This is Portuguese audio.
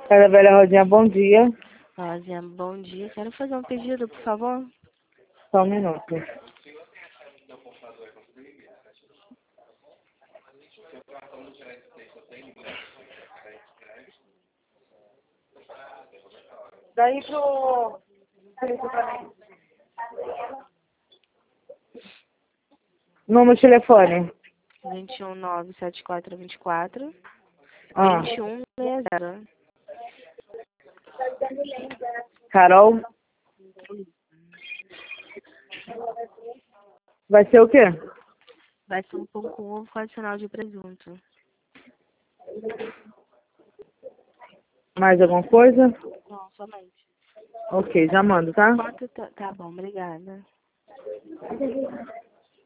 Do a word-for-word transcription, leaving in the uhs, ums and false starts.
Cada velha Rodinha, bom dia. Rosinha, bom dia. Quero fazer um pedido, por favor. Só um minuto. Daí pro... Número de telefone. vinte e um, nove sete quatro, vinte e quatro, Ah, vinte e um, sessenta. Carol. Vai ser o quê? Vai ser um pão com ovo com adicional de presunto. Mais alguma coisa? Não, somente. Ok, já mando, tá? Quanto tá? Tá bom, obrigada.